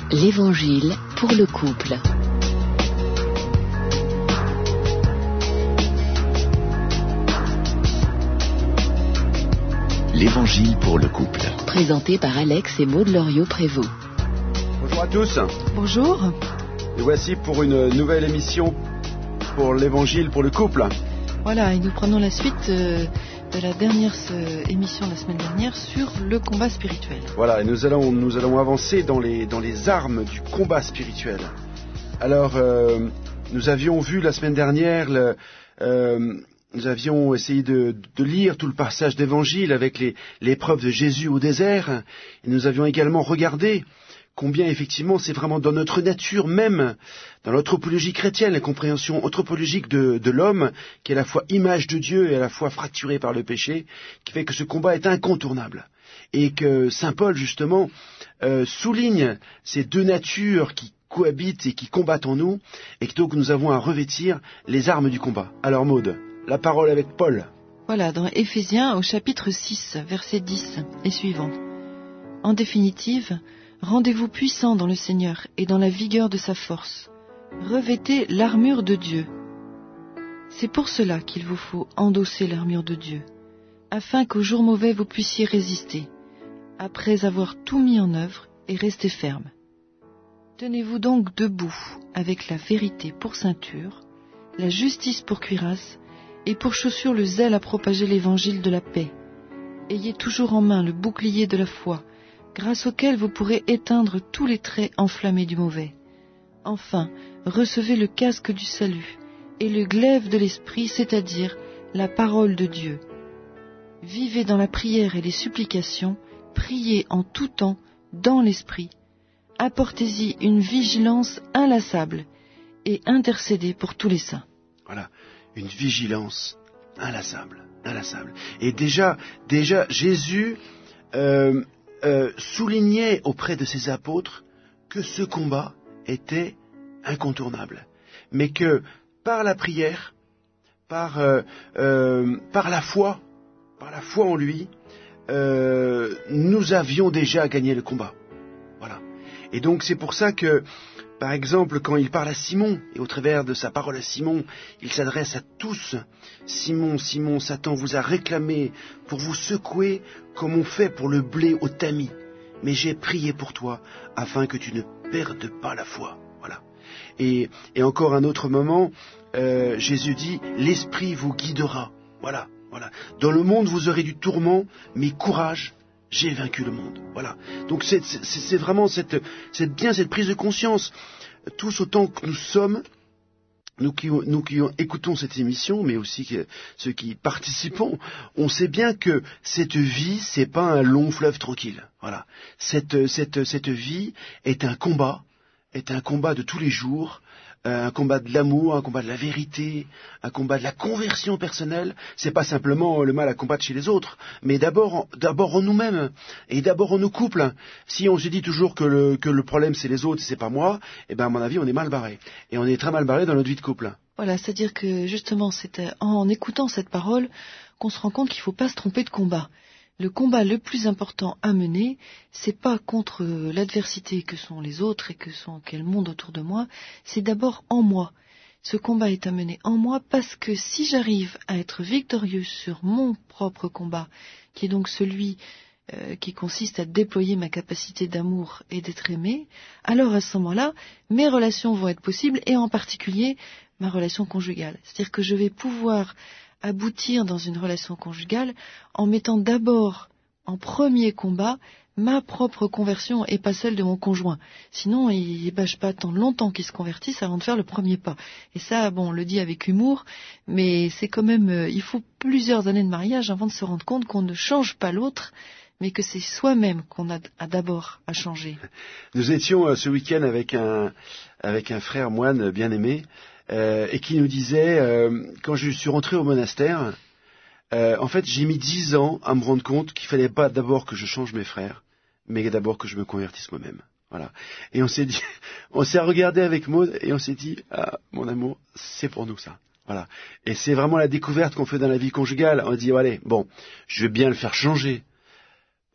L'Évangile pour le couple. L'Évangile pour le couple. Présenté par Alex et Maud Loriot-Prévost. Bonjour à tous. Bonjour. Et voici pour une nouvelle émission pour l'Évangile pour le couple. Voilà, et nous prenons la suite de la dernière émission de la semaine dernière sur le combat spirituel. Voilà, et nous allons avancer dans les armes du combat spirituel. Alors, nous avions vu la semaine dernière, nous avions essayé de lire tout le passage d'Évangile avec l'épreuve de Jésus au désert, et nous avions également regardé combien effectivement c'est vraiment dans notre nature même, dans l'anthropologie chrétienne, la compréhension anthropologique de l'homme, qui est à la fois image de Dieu et à la fois fracturé par le péché, qui fait que ce combat est incontournable. Et que Saint Paul, justement, souligne ces deux natures qui cohabitent et qui combattent en nous, et que donc nous avons à revêtir les armes du combat. Alors Maud, la parole avec Paul. Voilà, dans Éphésiens au chapitre 6, verset 10 et suivant. En définitive, rendez-vous puissants dans le Seigneur et dans la vigueur de sa force. Revêtez l'armure de Dieu. C'est pour cela qu'il vous faut endosser l'armure de Dieu, afin qu'au jour mauvais vous puissiez résister, après avoir tout mis en œuvre et rester ferme. Tenez-vous donc debout avec la vérité pour ceinture, la justice pour cuirasse, et pour chaussure le zèle à propager l'évangile de la paix. Ayez toujours en main le bouclier de la foi, grâce auquel vous pourrez éteindre tous les traits enflammés du mauvais. Enfin, recevez le casque du salut et le glaive de l'esprit, c'est-à-dire la parole de Dieu. Vivez dans la prière et les supplications, priez en tout temps dans l'esprit. Apportez-y une vigilance inlassable et intercédez pour tous les saints. Voilà, une vigilance inlassable. Et déjà Jésus soulignait auprès de ses apôtres que ce combat était incontournable, mais que par la prière, par la foi en lui, nous avions déjà gagné le combat. Voilà. Et donc c'est pour ça que, par exemple, quand il parle à Simon, et au travers de sa parole à Simon, il s'adresse à tous. Simon, Simon, Satan vous a réclamé pour vous secouer comme on fait pour le blé au tamis. Mais j'ai prié pour toi, afin que tu ne perdes pas la foi. Voilà. Et encore un autre moment, Jésus dit, l'Esprit vous guidera. Voilà. Dans le monde, vous aurez du tourment, mais courage, j'ai vaincu le monde. Voilà. Donc c'est vraiment cette prise de conscience. Tous autant que nous sommes, nous qui écoutons cette émission, mais aussi ceux qui participons, on sait bien que cette vie, c'est pas un long fleuve tranquille. Voilà. Cette vie est un combat de tous les jours. Un combat de l'amour, un combat de la vérité, un combat de la conversion personnelle. C'est pas simplement le mal à combattre chez les autres, mais d'abord en nous-mêmes et d'abord en nos couples. Si on se dit toujours que le problème c'est les autres, c'est pas moi, eh ben à mon avis on est mal barré. Et on est très mal barré dans notre vie de couple. Voilà, c'est-à-dire que justement c'est en écoutant cette parole qu'on se rend compte qu'il ne faut pas se tromper de combat. Le combat le plus important à mener, c'est pas contre l'adversité que sont les autres et qu'est le monde autour de moi, c'est d'abord en moi. Ce combat est à mener en moi parce que si j'arrive à être victorieux sur mon propre combat, qui est donc celui qui consiste à déployer ma capacité d'amour et d'être aimé, alors à ce moment-là, mes relations vont être possibles et en particulier ma relation conjugale. C'est-à-dire que je vais pouvoir aboutir dans une relation conjugale en mettant d'abord en premier combat ma propre conversion et pas celle de mon conjoint. Sinon, je peux attendre longtemps qu'il se convertisse avant de faire le premier pas. Et ça, bon, on le dit avec humour, mais c'est quand même, il faut plusieurs années de mariage avant de se rendre compte qu'on ne change pas l'autre, mais que c'est soi-même qu'on a d'abord à changer. Nous étions ce week-end avec un frère moine bien aimé, et qui nous disait, quand je suis rentré au monastère, en fait j'ai mis 10 ans à me rendre compte qu'il fallait pas d'abord que je change mes frères, mais d'abord que je me convertisse moi-même. Voilà. Et on s'est regardé avec Maud et on s'est dit, ah, mon amour, c'est pour nous ça. Voilà. Et c'est vraiment la découverte qu'on fait dans la vie conjugale. On dit, allez, bon, je vais bien le faire changer.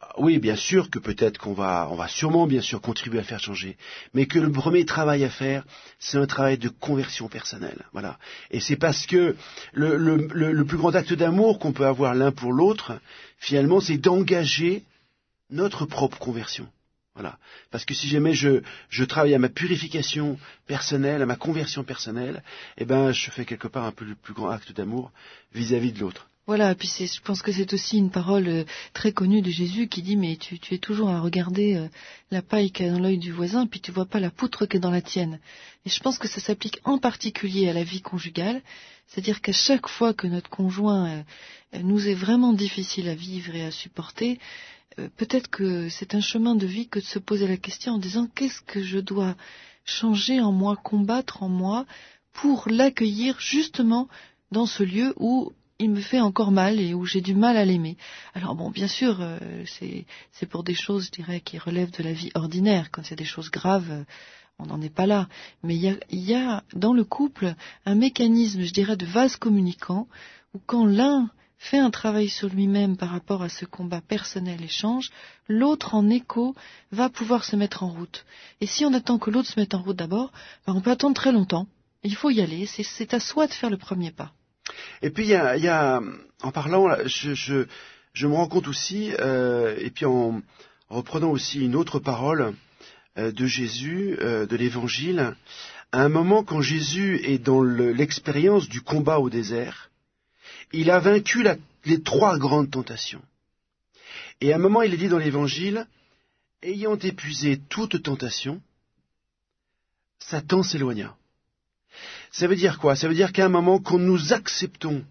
oui, bien sûr que peut-être on va sûrement bien sûr contribuer à faire changer, mais que le premier travail à faire, c'est un travail de conversion personnelle. Voilà. Et c'est parce que le plus grand acte d'amour qu'on peut avoir l'un pour l'autre, finalement, c'est d'engager notre propre conversion. Voilà. Parce que si jamais je travaille à ma purification personnelle, à ma conversion personnelle, eh ben, je fais quelque part un peu le plus grand acte d'amour vis-à-vis de l'autre. Voilà, puis je pense que c'est aussi une parole très connue de Jésus qui dit mais tu es toujours à regarder la paille qu'il y a dans l'œil du voisin, puis tu vois pas la poutre qui est dans la tienne. Et je pense que ça s'applique en particulier à la vie conjugale, c'est-à-dire qu'à chaque fois que notre conjoint nous est vraiment difficile à vivre et à supporter, peut-être que c'est un chemin de vie que de se poser la question en disant qu'est-ce que je dois changer en moi, combattre en moi pour l'accueillir justement dans ce lieu où il me fait encore mal et où j'ai du mal à l'aimer. Alors bon, bien sûr, c'est pour des choses, je dirais, qui relèvent de la vie ordinaire. Quand c'est des choses graves, on n'en est pas là. Mais il y a dans le couple un mécanisme, je dirais, de vase communicant, où quand l'un fait un travail sur lui-même par rapport à ce combat personnel et change, l'autre en écho va pouvoir se mettre en route. Et si on attend que l'autre se mette en route d'abord, ben on peut attendre très longtemps. Il faut y aller, c'est à soi de faire le premier pas. Et puis il y a en parlant, je me rends compte aussi, et puis en reprenant aussi une autre parole de Jésus, de l'Évangile, à un moment quand Jésus est dans l'expérience du combat au désert, il a vaincu les 3 grandes tentations. Et à un moment, il est dit dans l'Évangile, ayant épuisé toute tentation, Satan s'éloigna. Ça veut dire quoi? Ça veut dire qu'à un moment, quand nous acceptons,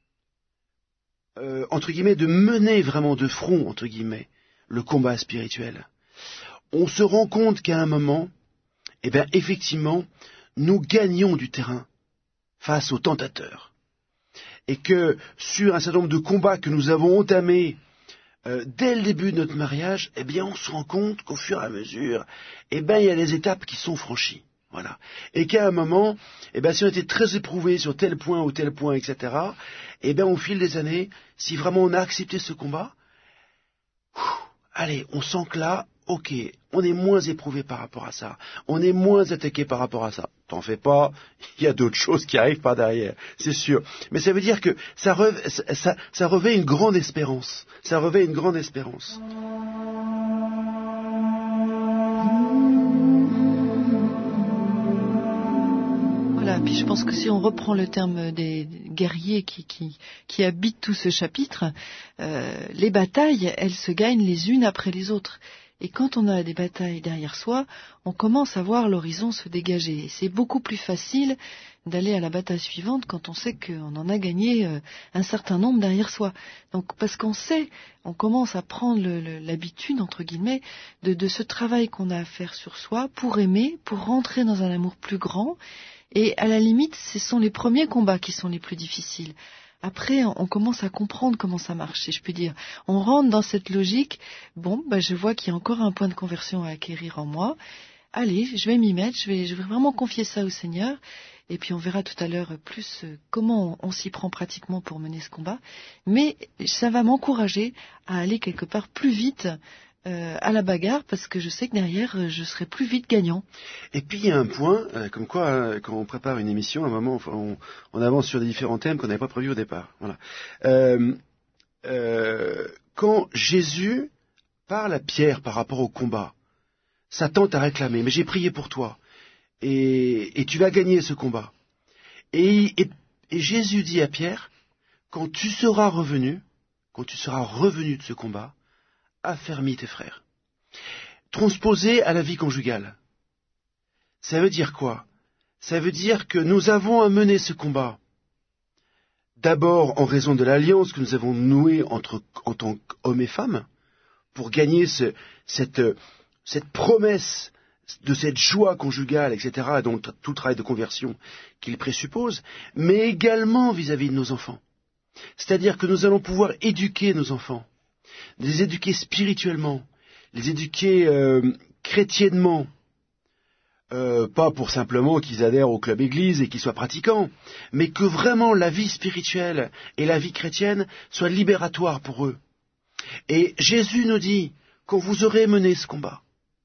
entre guillemets, de mener vraiment de front, entre guillemets, le combat spirituel, on se rend compte qu'à un moment, eh bien, effectivement, nous gagnons du terrain face aux tentateurs. Et que sur un certain nombre de combats que nous avons entamés dès le début de notre mariage, eh bien, on se rend compte qu'au fur et à mesure, eh bien, il y a des étapes qui sont franchies. Voilà. Et qu'à un moment, eh bien, si on était très éprouvé sur tel point ou tel point, etc., eh bien, au fil des années, si vraiment on a accepté ce combat, allez, on sent que là, ok, on est moins éprouvé par rapport à ça, on est moins attaqué par rapport à ça. T'en fais pas, il y a d'autres choses qui arrivent par derrière, c'est sûr. Mais ça veut dire que ça revêt une grande espérance. Ça revêt une grande espérance. Voilà, puis je pense que si on reprend le terme des guerriers qui habitent tout ce chapitre, les batailles, elles se gagnent les unes après les autres. Et quand on a des batailles derrière soi, on commence à voir l'horizon se dégager. Et c'est beaucoup plus facile d'aller à la bataille suivante quand on sait qu'on en a gagné un certain nombre derrière soi. Donc parce qu'on sait, on commence à prendre l'habitude, entre guillemets, de ce travail qu'on a à faire sur soi pour aimer, pour rentrer dans un amour plus grand. Et à la limite, ce sont les premiers combats qui sont les plus difficiles. Après, on commence à comprendre comment ça marche, si je puis dire. On rentre dans cette logique. Bon, je vois qu'il y a encore un point de conversion à acquérir en moi. Allez, je vais m'y mettre, je vais vraiment confier ça au Seigneur. Et puis on verra tout à l'heure plus comment on s'y prend pratiquement pour mener ce combat. Mais ça va m'encourager à aller quelque part plus vite à la bagarre, parce que je sais que derrière, je serai plus vite gagnant. Et puis il y a un point, comme quoi, quand on prépare une émission, à un moment, on avance sur des différents thèmes qu'on n'avait pas prévus au départ. Voilà. Quand Jésus parle à Pierre par rapport au combat, Satan t'a réclamé, mais j'ai prié pour toi, et tu vas gagner ce combat. Et Jésus dit à Pierre, quand tu seras revenu de ce combat, affermis tes frères. Transposé à la vie conjugale. Ça veut dire quoi? Ça veut dire que nous avons à mener ce combat. D'abord en raison de l'alliance que nous avons nouée en tant qu'hommes et femmes, pour gagner cette promesse de cette joie conjugale, etc., dont tout le travail de conversion qu'il présuppose, mais également vis-à-vis de nos enfants. C'est-à-dire que nous allons pouvoir éduquer nos enfants, les éduquer spirituellement, les éduquer chrétiennement, pas pour simplement qu'ils adhèrent au club église et qu'ils soient pratiquants, mais que vraiment la vie spirituelle et la vie chrétienne soient libératoires pour eux. Et Jésus nous dit, quand vous aurez mené ce combat,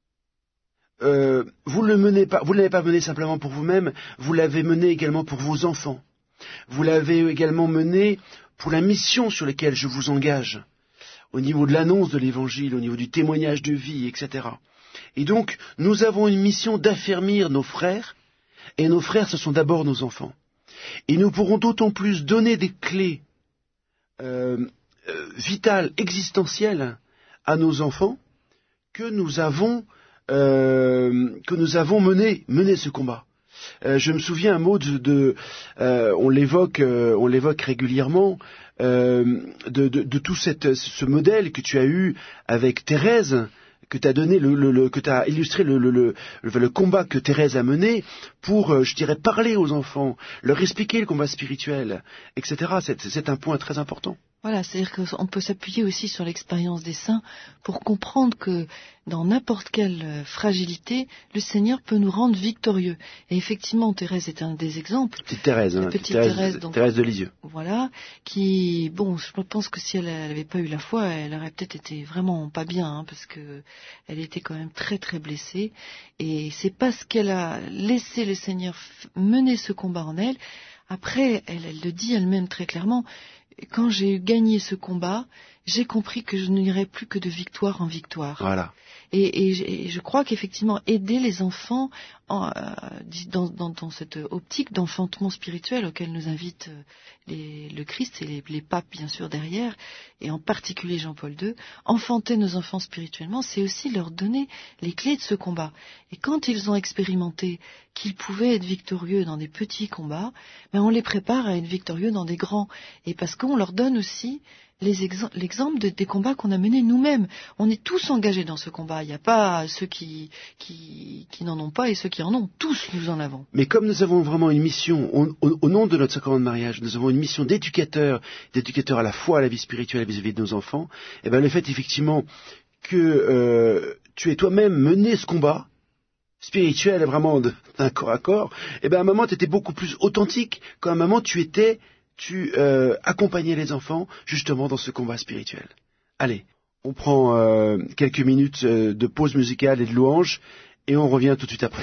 vous ne l'avez pas mené simplement pour vous-même, vous l'avez mené également pour vos enfants. Vous l'avez également mené pour la mission sur laquelle je vous engage, au niveau de l'annonce de l'Évangile, au niveau du témoignage de vie, etc. Et donc, nous avons une mission d'affermir nos frères, et nos frères, ce sont d'abord nos enfants. Et nous pourrons d'autant plus donner des clés vitales, existentielles à nos enfants, que nous avons mené ce combat. Je me souviens, Maud, on l'évoque régulièrement, de tout ce modèle que tu as eu avec Thérèse, que tu as donné, que tu as illustré le combat que Thérèse a mené pour, je dirais, parler aux enfants, leur expliquer le combat spirituel, etc. C'est un point très important. Voilà, c'est-à-dire qu'on peut s'appuyer aussi sur l'expérience des saints pour comprendre que dans n'importe quelle fragilité, le Seigneur peut nous rendre victorieux. Et effectivement, Thérèse est un des exemples. Petite Thérèse, Thérèse de Lisieux. Voilà, qui, bon, je pense que si elle n'avait pas eu la foi, elle aurait peut-être été vraiment pas bien, parce que elle était quand même très très blessée. Et c'est parce qu'elle a laissé le Seigneur mener ce combat en elle. Après, elle le dit elle-même très clairement. Quand j'ai gagné ce combat, j'ai compris que je n'irais plus que de victoire en victoire. Voilà. Et je crois qu'effectivement, aider les enfants dans cette optique d'enfantement spirituel auquel nous invite le Christ et les papes, bien sûr, derrière, et en particulier Jean-Paul II, enfanter nos enfants spirituellement, c'est aussi leur donner les clés de ce combat. Et quand ils ont expérimenté qu'ils pouvaient être victorieux dans des petits combats, on les prépare à être victorieux dans des grands. Et parce qu'on leur donne aussi l'exemple des combats qu'on a menés nous-mêmes. On est tous engagés dans ce combat. Il n'y a pas ceux qui n'en ont pas et ceux qui en ont. Tous nous en avons. Mais comme nous avons vraiment une mission, au nom de notre sacrement de mariage, nous avons une mission d'éducateur à la fois à la vie spirituelle vis-à-vis de nos enfants, et le fait effectivement que tu aies toi-même mené ce combat spirituel vraiment d'un corps à corps, à un moment tu étais beaucoup plus authentique, qu'à un moment tu accompagnais les enfants justement dans ce combat spirituel. Allez, on prend quelques minutes de pause musicale et de louange et on revient tout de suite après.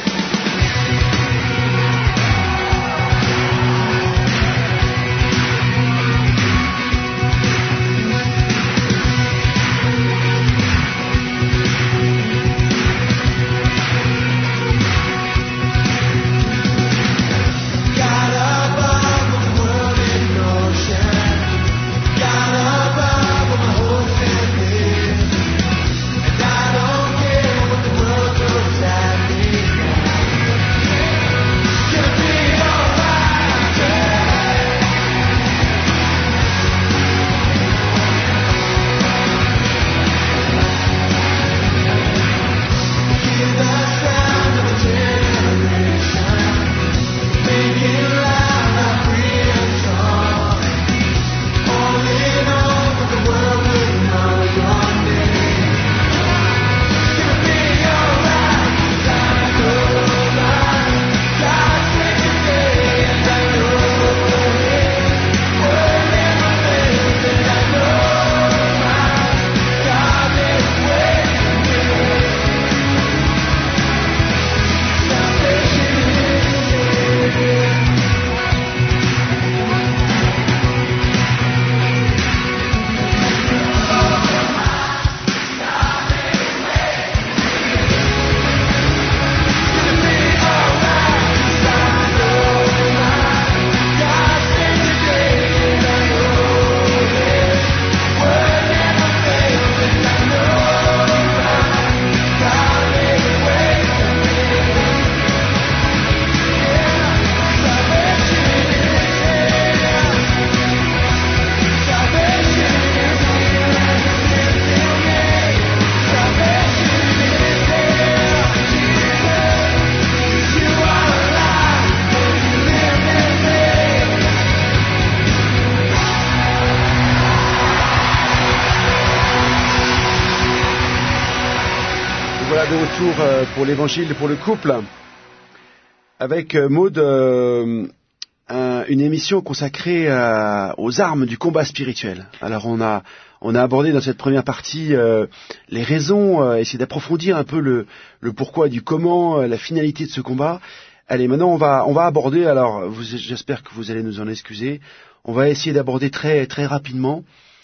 De retour pour l'évangile pour le couple avec Maud une émission consacrée aux armes du combat spirituel. Alors on a abordé dans cette première partie les raisons, essayer d'approfondir un peu le pourquoi du comment, la finalité de ce combat. Allez, maintenant on va aborder, alors j'espère que vous allez nous en excuser, on va essayer d'aborder très très rapidement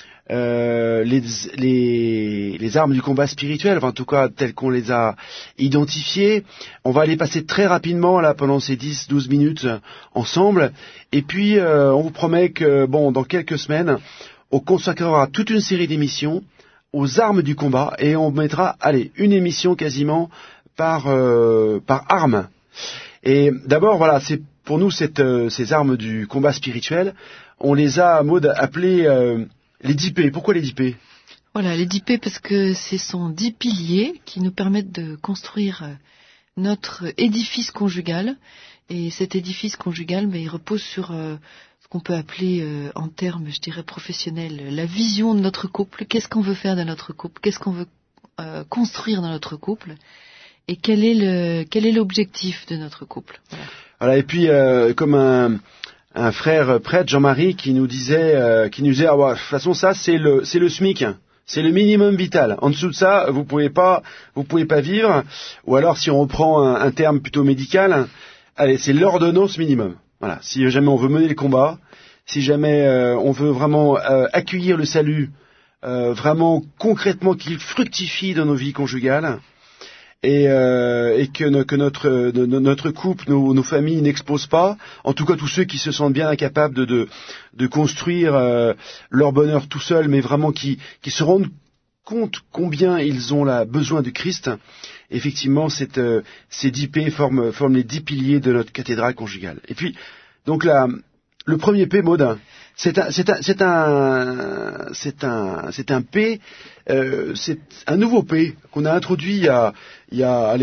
les armes du combat spirituel, enfin, en tout cas telles qu'on les a identifiées. On va les passer très rapidement là pendant ces 10-12 minutes ensemble, et puis on vous promet que dans quelques semaines on consacrera toute une série d'émissions aux armes du combat, et on mettra une émission quasiment par arme. Et d'abord voilà, c'est pour nous ces armes du combat spirituel, on les a, Maud, appelées les 10 P. Pourquoi les 10 P? Voilà, les 10 P parce que ce sont 10 piliers qui nous permettent de construire notre édifice conjugal. Et cet édifice conjugal, il repose sur ce qu'on peut appeler en termes, je dirais, professionnels, la vision de notre couple. Qu'est-ce qu'on veut faire de notre couple? Qu'est-ce qu'on veut construire dans notre couple? Et quel est l'objectif de notre couple? Voilà, et puis comme un frère prêtre, Jean-Marie, qui nous disait, de toute façon ça c'est le SMIC, c'est le minimum vital. En dessous de ça, vous pouvez pas vivre. Ou alors, si on reprend un terme plutôt médical, c'est l'ordonnance minimum. Voilà. Si jamais on veut mener le combat, si jamais on veut vraiment accueillir le salut, vraiment concrètement qu'il fructifie dans nos vies conjugales, et que notre couple, nos familles n'explosent pas, en tout cas tous ceux qui se sentent bien incapables de construire leur bonheur tout seuls, mais vraiment qui se rendent compte combien ils ont besoin de Christ. Effectivement, ces 10 P forment les 10 piliers de notre cathédrale conjugale. Et puis, donc le premier P, Maud, c'est un P, c'est un nouveau P qu'on a introduit il y a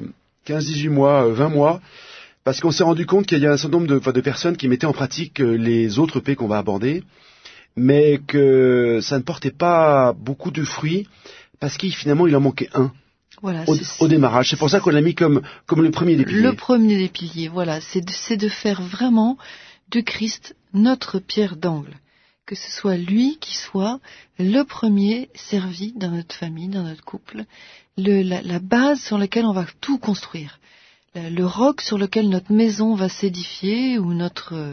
15-18 mois, 20 mois, parce qu'on s'est rendu compte qu'il y a un certain nombre de personnes qui mettaient en pratique les autres P qu'on va aborder, mais que ça ne portait pas beaucoup de fruits, parce finalement il en manquait un. Voilà, au démarrage. C'est pour ça qu'on l'a mis comme le premier des piliers. Le premier des piliers, voilà, c'est de faire vraiment de Christ notre pierre d'angle. Que ce soit lui qui soit le premier servi dans notre famille, dans notre couple, la base sur laquelle on va tout construire, le roc sur lequel notre maison va s'édifier, ou notre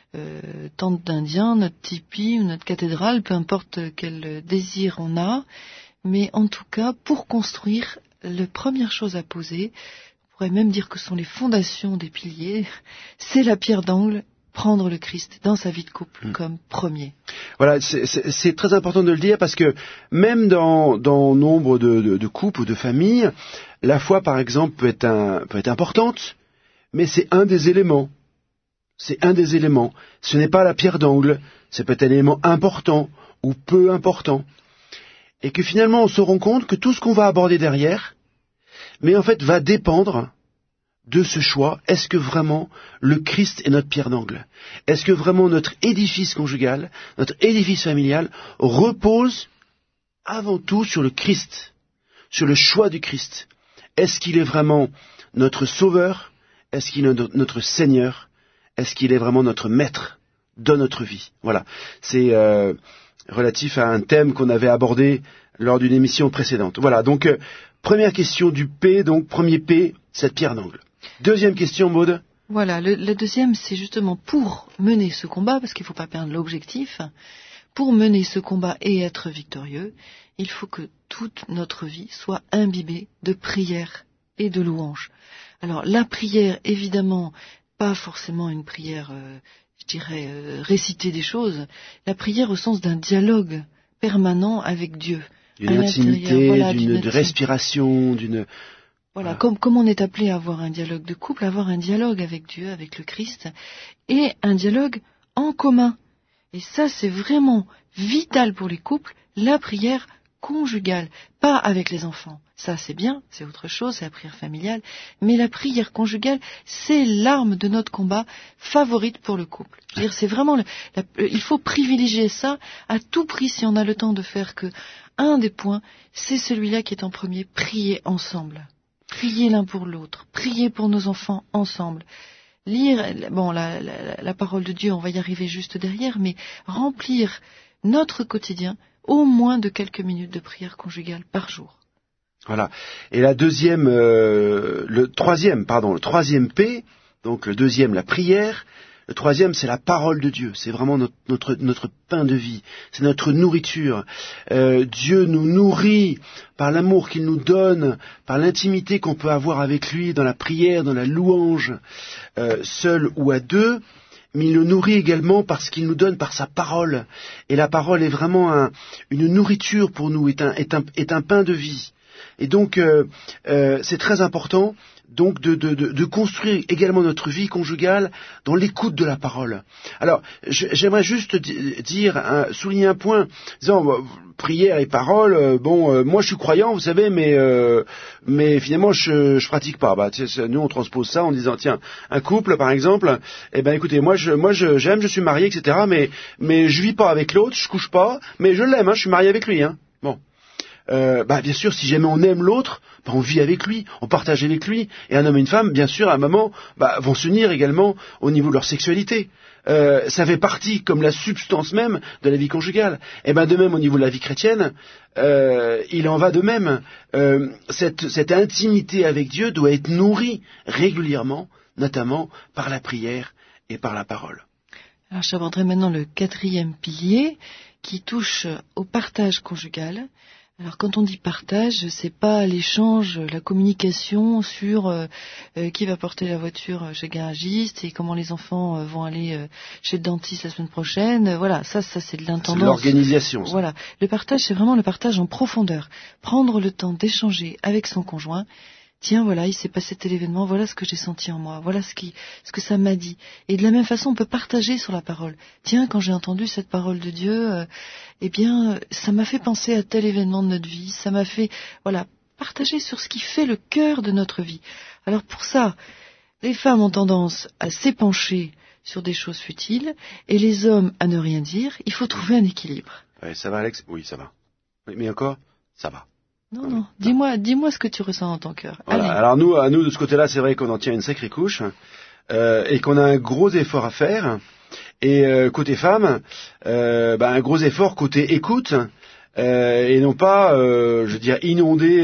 tente d'Indien, notre tipi ou notre cathédrale, peu importe quel désir on a, mais en tout cas, pour construire, la première chose à poser, on pourrait même dire que ce sont les fondations des piliers, c'est la pierre d'angle, prendre le Christ dans sa vie de couple comme premier. Voilà, c'est très important de le dire, parce que même dans nombre de couples ou de familles, la foi, par exemple, peut être importante, mais c'est un des éléments. C'est un des éléments. Ce n'est pas la pierre d'angle, c'est peut-être un élément important ou peu important. Et que finalement on se rend compte que tout ce qu'on va aborder derrière, mais en fait va dépendre de ce choix. Est-ce que vraiment le Christ est notre pierre d'angle? Est-ce que vraiment notre édifice conjugal, notre édifice familial repose avant tout sur le Christ, sur le choix du Christ? Est-ce qu'il est vraiment notre sauveur? Est-ce qu'il est notre Seigneur? Est-ce qu'il est vraiment notre maître dans notre vie? Voilà, c'est relatif à un thème qu'on avait abordé lors d'une émission précédente. Voilà, donc première question du P, donc premier P, cette pierre d'angle. Deuxième question, Maud. Voilà, la deuxième, c'est justement pour mener ce combat, parce qu'il ne faut pas perdre l'objectif. Pour mener ce combat et être victorieux, il faut que toute notre vie soit imbibée de prière et de louange. Alors la prière, évidemment, pas forcément une prière, réciter des choses. La prière au sens d'un dialogue permanent avec Dieu. D'une intimité, voilà, de respiration, Voilà, comme on est appelé à avoir un dialogue de couple, à avoir un dialogue avec Dieu, avec le Christ, et un dialogue en commun. Et ça, c'est vraiment vital pour les couples, la prière conjugale, pas avec les enfants. Ça, c'est bien, c'est autre chose, c'est la prière familiale, mais la prière conjugale, c'est l'arme de notre combat favorite pour le couple. C'est-à-dire, c'est vraiment, il faut privilégier ça à tout prix si on a le temps de faire que un des points, c'est celui-là qui est en premier, prier ensemble. Prier l'un pour l'autre, prier pour nos enfants ensemble. lire, bon, la parole de Dieu, on va y arriver juste derrière, mais remplir notre quotidien au moins de quelques minutes de prière conjugale par jour. Voilà. Et le troisième P, donc le deuxième, la prière. Le troisième, c'est la parole de Dieu. C'est vraiment notre pain de vie. C'est notre nourriture. Dieu nous nourrit par l'amour qu'il nous donne, par l'intimité qu'on peut avoir avec lui dans la prière, dans la louange, seul ou à deux. Mais il nous nourrit également parce qu'il nous donne par sa parole. Et la parole est vraiment une nourriture pour nous, est un pain de vie. Et donc, c'est très important donc de construire également notre vie conjugale dans l'écoute de la parole. Alors, j'aimerais juste souligner un point, disant prière et parole. Moi je suis croyant, vous savez, mais finalement je pratique pas. Nous on transpose ça en disant tiens, un couple par exemple, écoutez, moi j'aime, je suis marié, etc. Mais je vis pas avec l'autre, je couche pas, mais je l'aime, je suis marié avec lui. Bon. Bien sûr, si jamais on aime l'autre, on vit avec lui, on partage avec lui. Et un homme et une femme, bien sûr, à un moment, vont s'unir également au niveau de leur sexualité. Ça fait partie, comme la substance même, de la vie conjugale. Et de même, au niveau de la vie chrétienne, il en va de même. Cette intimité avec Dieu doit être nourrie régulièrement, notamment par la prière et par la parole. Alors, j'aborderai maintenant le quatrième pilier qui touche au partage conjugal. Alors quand on dit partage, c'est pas l'échange, la communication sur qui va porter la voiture chez le garagiste et comment les enfants vont aller chez le dentiste la semaine prochaine. Voilà, ça c'est de l'intendance. C'est l'organisation. Ça. Voilà, le partage, c'est vraiment le partage en profondeur. Prendre le temps d'échanger avec son conjoint. Tiens, voilà, il s'est passé tel événement, voilà ce que j'ai senti en moi, voilà ce que ça m'a dit. Et de la même façon, on peut partager sur la parole. Tiens, quand j'ai entendu cette parole de Dieu, ça m'a fait penser à tel événement de notre vie, ça m'a fait, partager sur ce qui fait le cœur de notre vie. Alors pour ça, les femmes ont tendance à s'épancher sur des choses futiles, et les hommes à ne rien dire. Il faut trouver un équilibre. Ouais, ça va, Alex? Oui, ça va. Mais encore, ça va. Non. Dis-moi ce que tu ressens dans ton cœur. Voilà. Alors nous, de ce côté-là, c'est vrai qu'on en tient une sacrée couche, et qu'on a un gros effort à faire. Et côté femme, un gros effort côté écoute, et non pas, inondé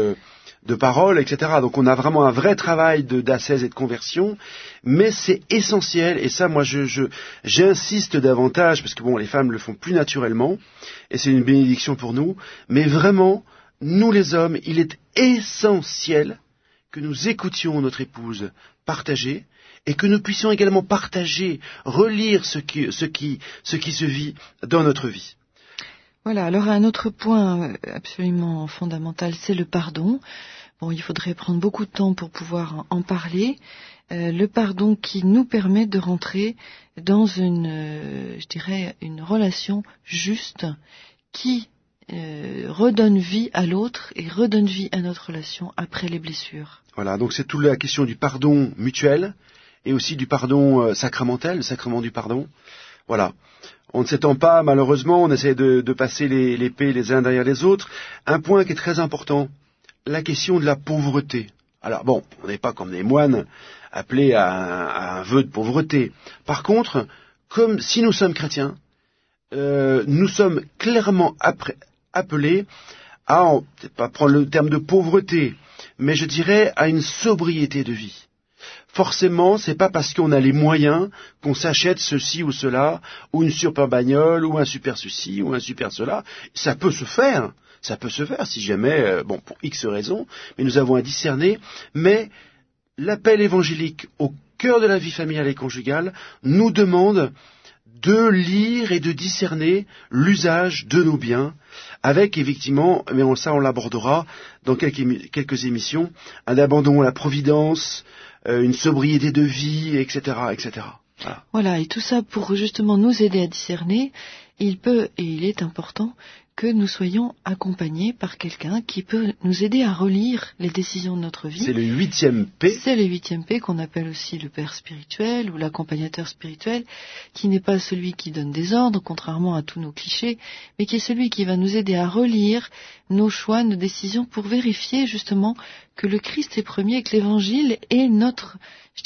de paroles, etc. Donc on a vraiment un vrai travail d'ascèse et de conversion, mais c'est essentiel. Et ça, moi, j'insiste davantage parce que les femmes le font plus naturellement, et c'est une bénédiction pour nous. Mais vraiment. Nous les hommes, il est essentiel que nous écoutions notre épouse partager et que nous puissions également partager, relire ce qui se vit dans notre vie. Voilà, alors un autre point absolument fondamental, c'est le pardon. Il faudrait prendre beaucoup de temps pour pouvoir en parler. Le pardon qui nous permet de rentrer dans une relation juste qui redonne vie à l'autre et redonne vie à notre relation après les blessures. Voilà, donc c'est toute la question du pardon mutuel et aussi du pardon sacramentel, le sacrement du pardon. Voilà. On ne s'étend pas, malheureusement, on essaie de passer les l'épée les uns derrière les autres. Un point qui est très important, la question de la pauvreté. Alors on n'est pas comme des moines appelés à un vœu de pauvreté. Par contre, comme si nous sommes chrétiens, nous sommes clairement appelés à, peut-être pas prendre le terme de pauvreté, mais je dirais à une sobriété de vie. Forcément, c'est pas parce qu'on a les moyens qu'on s'achète ceci ou cela, ou une super bagnole, ou un super ceci, ou un super cela. Ça peut se faire si jamais, pour X raisons, mais nous avons à discerner. Mais l'appel évangélique au cœur de la vie familiale et conjugale nous demande de lire et de discerner l'usage de nos biens, avec effectivement, mais ça on l'abordera dans quelques émissions, un abandon à la providence, une sobriété de vie, etc., etc. Voilà, et tout ça pour justement nous aider à discerner, il est important que nous soyons accompagnés par quelqu'un qui peut nous aider à relire les décisions de notre vie. C'est le 8e P. C'est le 8e P qu'on appelle aussi le père spirituel ou l'accompagnateur spirituel, qui n'est pas celui qui donne des ordres, contrairement à tous nos clichés, mais qui est celui qui va nous aider à relire nos choix, nos décisions, pour vérifier justement que le Christ est premier et que l'Évangile est notre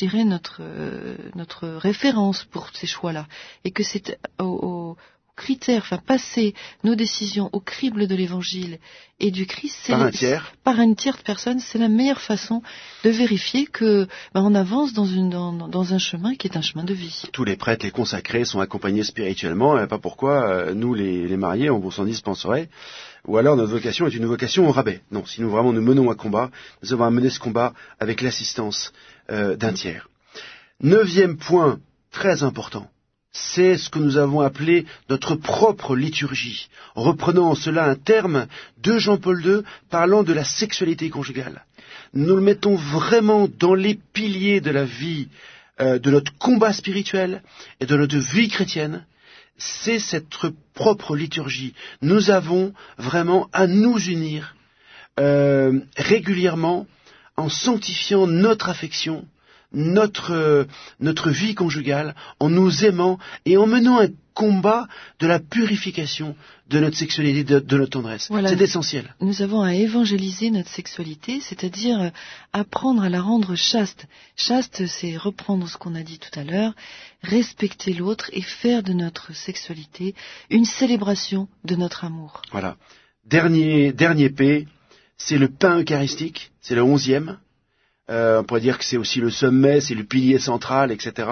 référence pour ces choix-là, et que c'est au critère, passer nos décisions au crible de l'Évangile et du Christ, par une tierce personne, c'est la meilleure façon de vérifier que on avance dans un chemin qui est un chemin de vie. Tous les prêtres, les consacrés sont accompagnés spirituellement, et pas pourquoi nous les mariés on s'en dispenserait, ou alors notre vocation est une vocation au rabais. Non, si nous vraiment nous menons un combat, nous avons à mener ce combat avec l'assistance d'un tiers. 9e point, très important. C'est ce que nous avons appelé notre propre liturgie, reprenant en cela un terme de Jean-Paul II parlant de la sexualité conjugale. Nous le mettons vraiment dans les piliers de la vie, de notre combat spirituel et de notre vie chrétienne. C'est cette propre liturgie. Nous avons vraiment à nous unir régulièrement en sanctifiant notre affection, notre vie conjugale, en nous aimant et en menant un combat de la purification de notre sexualité, de notre tendresse. Voilà. C'est essentiel. Nous avons à évangéliser notre sexualité, c'est-à-dire apprendre à la rendre chaste. Chaste, c'est reprendre ce qu'on a dit tout à l'heure, respecter l'autre et faire de notre sexualité une célébration de notre amour. Voilà. Dernier P, c'est le pain eucharistique, c'est le 11e. On pourrait dire que c'est aussi le sommet, c'est le pilier central, etc.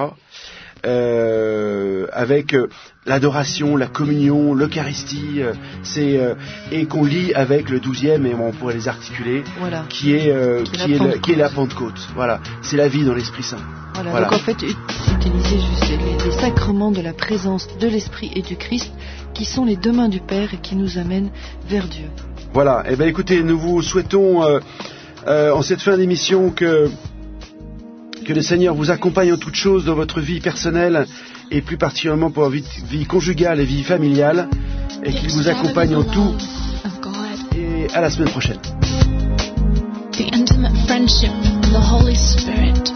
Avec l'adoration, la communion, l'Eucharistie, et qu'on lit avec le 12e, et on pourrait les articuler, voilà. qui est la Pentecôte. Voilà, c'est la vie dans l'Esprit Saint. Voilà. Donc en fait, utiliser juste les sacrements de la présence de l'Esprit et du Christ, qui sont les deux mains du Père et qui nous amènent vers Dieu. Voilà. Eh bien, écoutez, nous vous souhaitons en cette fin d'émission que le Seigneur vous accompagne en toutes choses dans votre vie personnelle et plus particulièrement pour votre vie conjugale et vie familiale, et qu'il vous accompagne en tout. Et à la semaine prochaine. The intimate friendship of the Holy Spirit.